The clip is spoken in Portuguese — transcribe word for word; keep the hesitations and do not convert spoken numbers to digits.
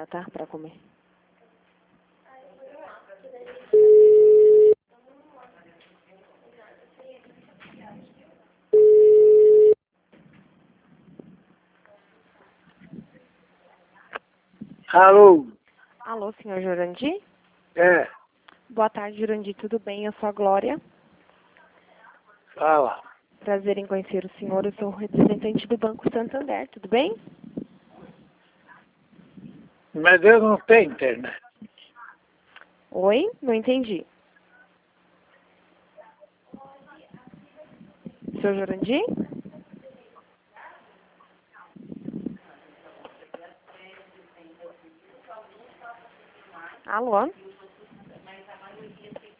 já, tá? Pra comer. Alô? Alô, senhor Jurandir? É, Boa tarde, Jurandir. Tudo bem? Eu sou a Glória. fala. Prazer em conhecer o senhor. Eu sou o representante do Banco Santander. Tudo bem? Mas eu não tenho internet. Oi? Não entendi. Senhor Jurandir? Alô?